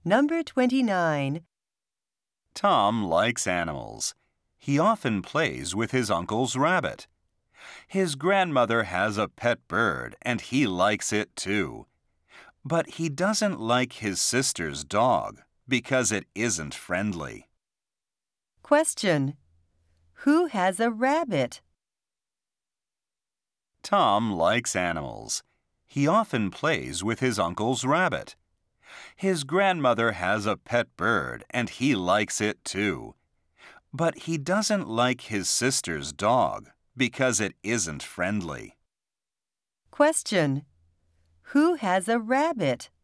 Number 29. Tom likes animals. He often plays with his uncle's rabbit. His grandmother has a pet bird, and he likes it too. But he doesn't like his sister's dog because it isn't friendly. Question. Who has a rabbit? Tom likes animals. He often plays with his uncle's rabbit. His grandmother has a pet bird, and he likes it too. But he doesn't like his sister's dog because it isn't friendly. Question. Who has a rabbit?